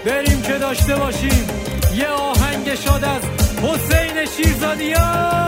بریم که داشته باشیم یه آهنگ شاد از حسین شیرزادی‌ها.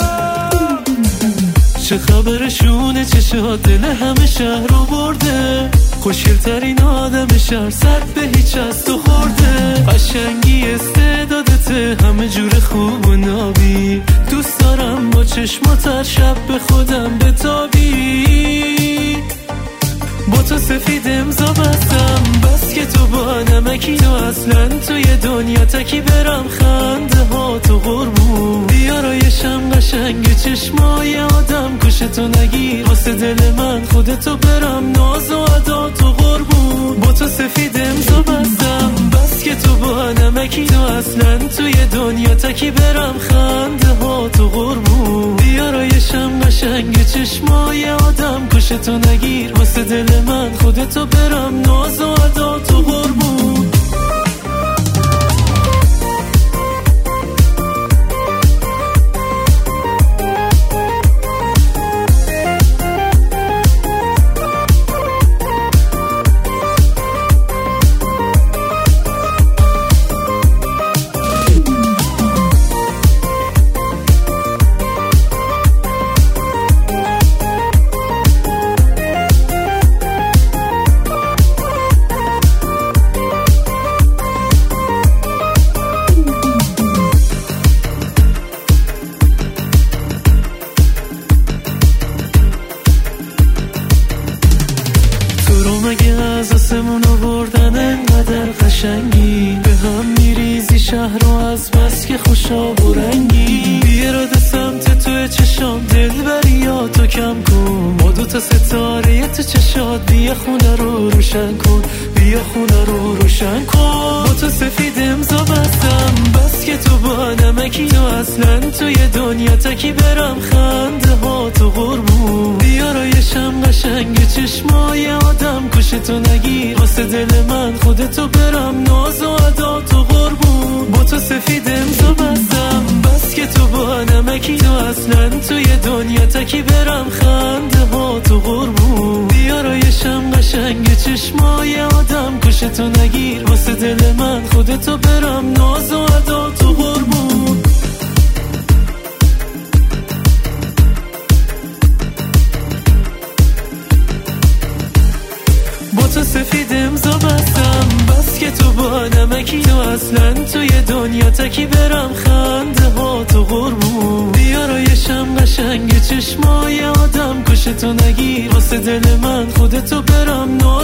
چه خبرشونه چشات دل همه شهر رو برده، خوشگل‌ترین آدم شهر صد به هیچ از تو خورده. قشنگی استعدادته همه جور خوب و نابی، دوست دارم با چشمات شب به خودم بتابی. با تو سفید امضا بستم بس که تو با نمکی، تو اصلا توی دنیا تکی برم خنده ها تو قربون. بیارایشم قشنگ چشمای آدم کشتو نگیر، واسه دل من خودتو برم ناز و ادا تو قربون. با تو سفید امضا بستم بس که تو با نمکی، تو اصلا توی دنیا تکی برم خنده ها تو قربون. بیارایشم قشنگ چشمای آدم کشتو نگیر، واسه دل من خودتو برم ناز و ادا تو قربون. مگه از آسمون آوردن انقدر قشنگی، به هم میریزی شهر رو از بس که خوشاب و رنگی. بیاراده سمت توی چشام دل بریاتو کم کن، با دوتا ستاره تو چشات بیا خونه رو روشن کن، بیا خونه رو روشن کن. با تو سفید امضا بستم بس که تو با نمکی، تو اصلا توی دنیا تکی برم خنده ها تو قربون. بیارایشم قشنگ چشمای آدم کشتو نگیر، واسه دل من خودتو برم ناز و ادا تو قربون. با تو سفید امضا بستم بس که تو با نمکی، تو اصلا توی دنیا تکی برم خنده ها تو قربون. بیارایشم قشنگ چشمای آدم کشتو نگیر، واسه دل من خودتو برم ناز و ادا تو قربون. با تو سفید امضا بستم بس که تو با نمکی، تو اصلا توی دنیا تکی برم خنده ها تو قربون. بیارایشم قشنگ چشمای آدم کشتو نگیر، واسه دل من خودتو برم